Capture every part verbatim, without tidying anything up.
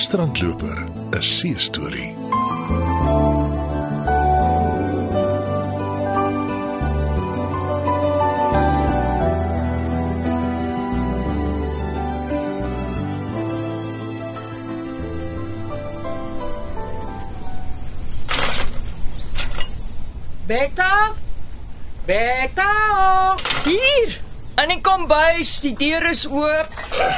Strandloper, 'n see-storie. Betta? Betta! Hier! In die kombuis, die deur is oop.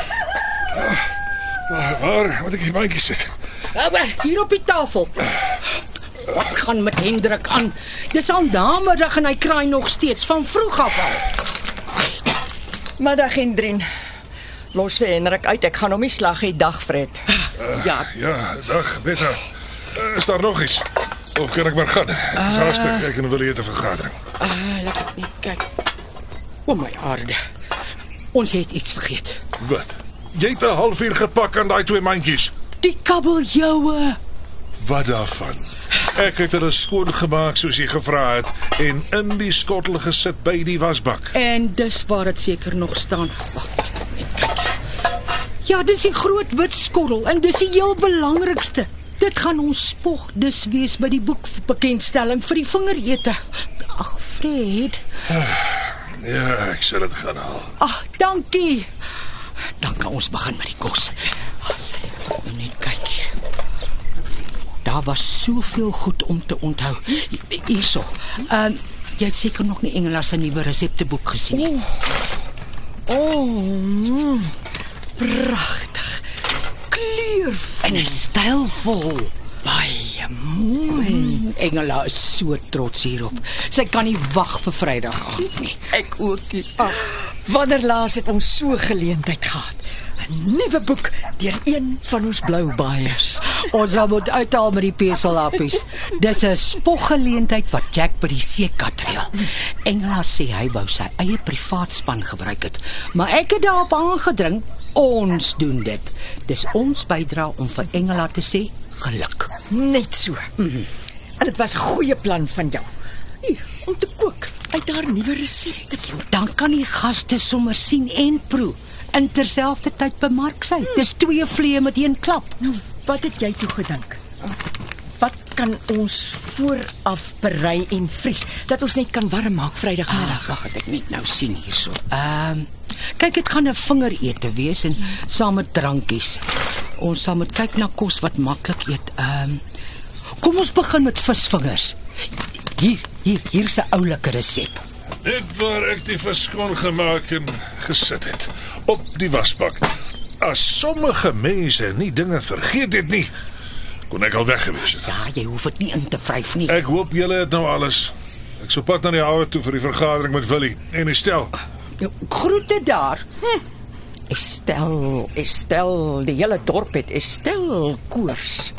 Waar moet ek die bandjie sit? Hier op die tafel. Wat gaan met Hendrik aan? Dis al namiddag en hy kraai nog steeds van vroeg af al. Middag, Hendrien. Los vir Hendrik uit, ek gaan hom nie slag die dag, Fred. Uh, Ja. Ja, dag, Betta. Uh, is daar nog iets? Of kan ek maar gaan? Dis uh, haastig, ek en wil hier 'n vergadering. Ah, laat ek net kyk. O my aarde. Ons het iets vergeet. Wat? Jy het 'n halfuur gepak aan daai twee mandjies. Die kabeljoue. Wat daarvan? Ek het hulle skoon gemaak soos jy gevra het en in die skottel gesit by die wasbak. En dis waar dit seker nog staan. Wag, net kyk. Ja, dis die groot wit skottel en dis die heel belangrikste. Dit gaan ons spog dus wees by die boekbekendstelling vir die vingerete. Ag, Fred. Ja, ek sal dit gaan haal. Ag, dankie. Dan kan ons begin met die kos. As jy net kyk hier. Daar was soveel goed om te onthou. Hierso. Ehm uh, jy het seker nog nie Engela se nuwe resepteboek gesien nie. Oh, mm, pragtig. Kleurvol. En is stylvol. Baie mooi. Engela is so trots hierop. Sy kan nie wag vir Vrydag aand nie. Ek ook nie. Ag, wanneer laas het ons so geleentheid gehad? 'n Nuwe boek deur een van ons blou baaiers. Ons sal moet uithaal met die peselappies. Dis 'n spoggeleentheid wat Jack by die seekat reël. Engela sê hy wou sy eie privaat span gebruik het, maar ek het daarop aangedring. Ons doen dit. Dis ons bydra om vir Engela te sê geluk. Net so. Mm-hmm. En dit was 'n goeie plan van jou. Hier, om te kook uit haar nuwe resepte. Dan kan die gaste sommer sien en proe. En terselfdertyd bemark sy. Dis twee vleie met een klap. Nou, wat het jy toe gedink? Wat kan ons vooraf berei en vries, dat ons net kan warm maak Vrydagmiddag? Wag, ek net nou sien hierso. Ehm, um, kyk, dit gaan 'n vingerete wees en saam met drankies. Ons sal moet kyk na kos wat maklik eet. Ehm, um, kom ons begin met visvingers. Hier, hier, hier's 'n oulike resep. Net waar ek die vis skoon gemaak en gesit het. Op die wasbak. As sommige mense nie dinge vergeet het nie, kon ek al weg gewees het. Ja, jy hoef dit nie in te vryf nie. Ek hoop julle het nou alles. Ek sou pad na die houer toe vir die vergadering met Willie en Estel. Groete daar. Hm. Estel, Estel, die hele dorp het Estel koers.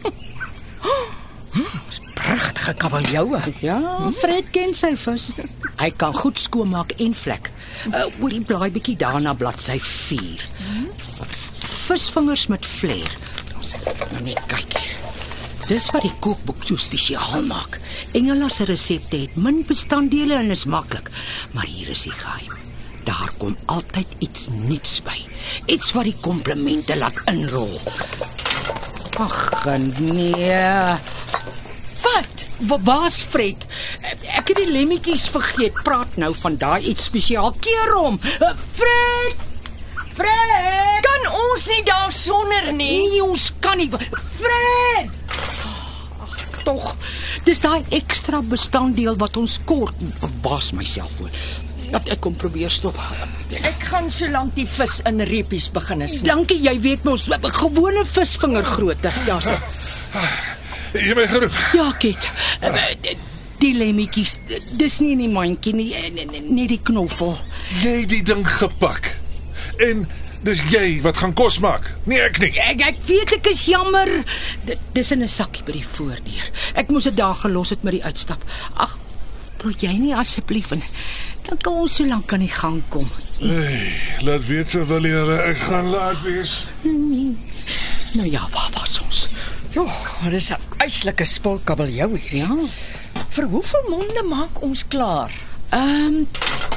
Hm, dis pragtige kabeljoue. Ja, Fred ken sy vis. Hy kan goed skoonmaak en vlek. Uh, oor die blaai bietjie daarna bladsy vier. Visvingers met vleer. Ons nou net kyk hier. Dis wat die kookboek so spesiaal maak. Engela se resepte het min bestanddele en is maklik, maar hier is die geheim. Daar kom altyd iets nuuts by. Iets wat die komplimente laat inrol. Ag nee. Wat? Wa- Waar's Fred? Ek het die lemmetjies vergeet. Praat nou van daai iets spesiaal. Keer hom. Uh, Fred! Fred! Kan ons nie daar sonder nie? Nee, ons kan nie. Fred! Ag, tog. Dis daai ekstra bestanddeel wat ons kort. Baas myself voor. Dat ek kom probeer stop. Ek gaan so lank die vis in reepies begin is. Dankie, jy weet mos, gewone visvinger grootte. Ja, so. Jy my geroep. Ja, Kit. Die lemmetjies, dis nie in die mandjie nie, net die knoffel. Jy het die ding gepak. En dis jy wat gaan kos maak, nie ek nie. Ek, ek weet ek is jammer. D- Dis in 'n sakkie by die voordeur. Ek moes dit daar gelos het met die uitstap. Ag, wil jy nie asseblief en dan kan ons so lank aan die gang kom. Hey, laat weet vir Willie, ek gaan laat wees. Nou ja, waar was ons? Joh, dit is 'n uitslike spul kabeljou hier. Ja. Vir hoeveel monde maak ons klaar? Ehm um,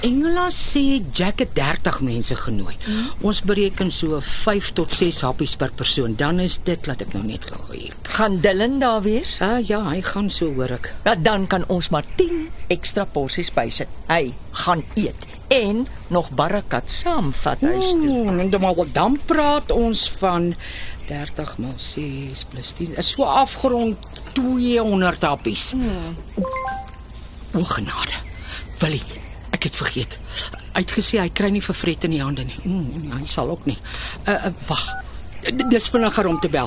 Engela sê Jack het dertig mense genooi. Hmm? Ons bereken so vyf tot ses happies per persoon. Dan is dit, laat ek nou net gou hier. Gaan Dylan daar wees? Ah ja, hy gaan so hoor ek. Ja, dan kan ons maar tien ekstra porsies bysit. Hy gaan eet en nog Barakat saamvat huis toe. Hmm, en dan, maar, dan praat ons van dertig maal ses plus tien. Is so afgerond tweehonderd happies. Hmm. O genade. Willie, ek het vergeet. Hy het gesê hy kry nie vir Fred in die hande nie. Mm, hy sal ook nie. Uh, uh, wag. Dis vinniger om te bel.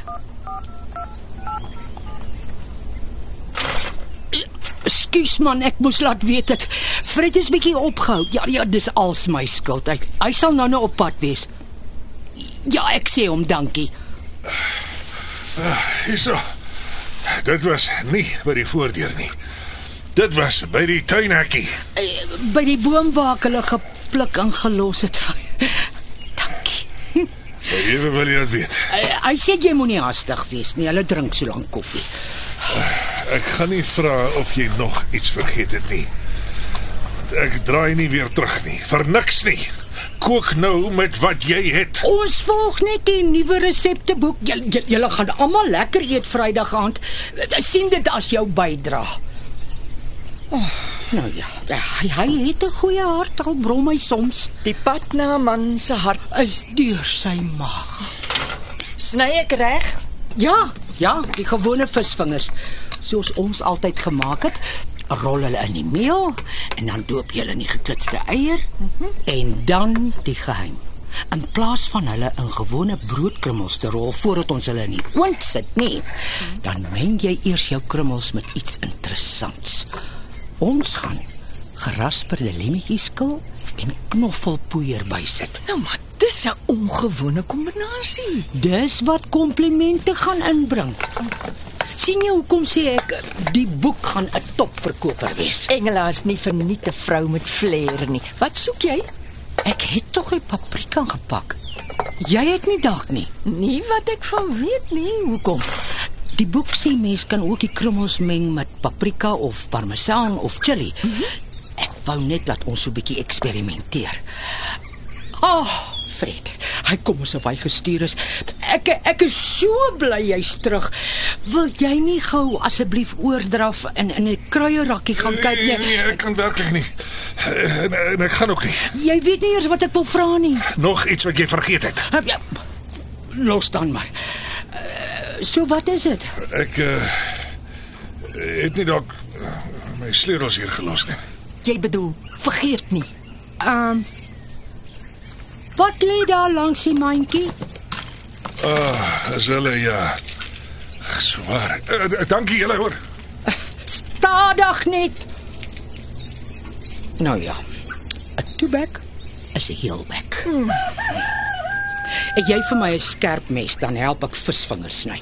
Ekskuus man, ek moes laat weet het. Fred is bietjie opgehou. Ja, ja, dis als my skuld. Hy, hy sal nou nou op pad wees. Ja, ek sê hom dankie. Uh, hierso. Dit was nie by die voordeur nie. Dit was by die tuinhekkie. By die boom waar ek hulle gepluk en gelos het. Dankie. Ewe wil jy dit weet. Hy sê jy moenie haastig wees nie. Hulle drink so lank koffie. Ek gaan nie vra of jy nog iets vergeet het nie. Ek draai nie weer terug nie. Vir niks nie. Kook nou met wat jy het. Ons volg net die nuwe resepteboek. Julle jy, gaan almal lekker eet Vrydag aand. Sien dit as jou bydra. Oh, nou ja, hy, hy het 'n goeie hart, al brom hy soms. Die pad na 'n man se hart is deur sy maag. Sny ek reg? Ja, ja, die gewone visvingers, soos ons altyd gemaak het. Rol hulle in die meel en dan doop jy hulle in die geklitste eier mm-hmm. en dan die geheim. In plaas van hulle in gewone broodkrummels te rol voordat ons hulle in die oond sit, nee, dan meng jy eers jou krummels met iets interessants. Ons gaan gerasperde lemmetjieskil en knoffelpoeier bysit. Nou, maar dis 'n ongewone kombinasie. Dis wat komplimente gaan inbring. Sien jy hoekom sê ek die boek gaan 'n topverkoper wees? Engela is nie verniet 'n vrou met flair nie. Wat soek jy? Ek het tog 'n paprika gepak. Jy het nie dalk nie. Nie wat ek van weet nie. Hoekom? Die boek sê mens kan ook die krummels meng met paprika of parmesaan of chili. Mm-hmm. Ek wou net dat ons so 'n bietjie eksperimenteer. Ah, oh, Fred, hy kom asof hy gestuur is. Ek ek is so bly jy's terug. Wil jy nie gou asseblief oordraf in in 'n kruierakkie gaan kyk nie? Nee, nee, ek kan werklik nie. En, en ek gaan ook nie. Jy weet nie eers wat ek wil vra nie. Nog iets wat jy vergeet het. Ja, los dan maar. So wat is dit? Ek uh, het nie dalk uh, my sleutels hier gelos nie. Jy bedoel, vergeet nie. Ehm um, Wat lê daar langs die mandjie? Ah, uh, is hulle ja. Swaar. Uh, dankie julle hoor. Stadig net. Nou ja. 'n Toebek is 'n heelbek. Hmm. Ek jy vir my 'n skerp mes, dan help ek visvingers sny.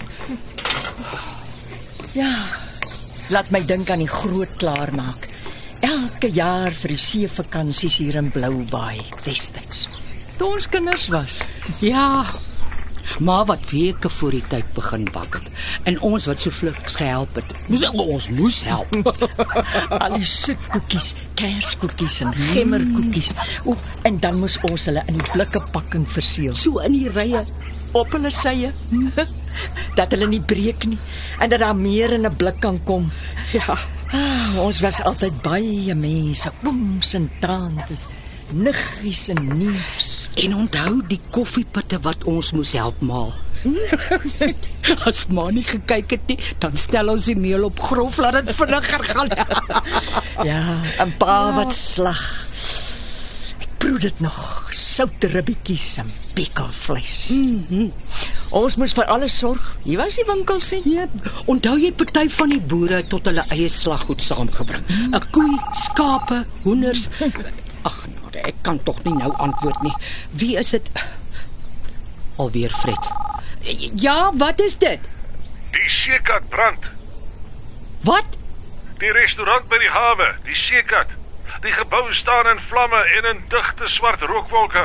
Ja. Laat my dink aan die groot klaarmaak. Elke jaar vir die seevakansies hier in Blou Baai, Westens. Toe ons kinders was. Ja. Maar wat weke voor die tyd begin bak het. En ons wat so fliks gehelp het. Ons moes help. Al die soetkoekies, kerskoekies en gemmerkoekies. O, en dan moes ons hulle in die blikke pakking verseël. So in die rye op hulle sye. Dat hulle nie breek nie en dat daar meer in 'n blik kan kom. Ja. Ah, ons was altyd baie mense, ooms en tantes, niggies en neefs. En onthou die koffiepitte wat ons moes help maal. As ma nie gekyk het nie, dan stel ons die meel op grof, laat dit vinniger gaan. Ja, 'n pa wat slag. Ek proe dit nog, soute ribbietjies en bekkelvleis. Mm-hmm. Ons moes vir alles sorg. Hier was die winkels nie. Ja, onthou jy party van die boere tot hulle eie slaggoed saamgebring. 'n mm. Koei, skape, hoenders. Ag, nou, ek kan tog nie nou antwoord nie. Wie is dit? Alweer Fred. Ja, wat is dit? Die Seekat brand. Wat? Die restaurant by die hawe, die Seekat. Die gebou staan in vlamme en in digte swart rookwolke.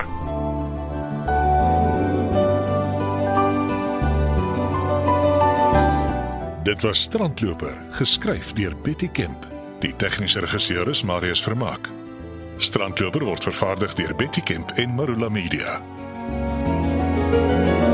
Dit was Strandloper, geskryf deur Betty Kemp. Die tegniese regisseur is Marius Vermaak. Strandloper word vervaardig deur Betty Kemp en Marula Media.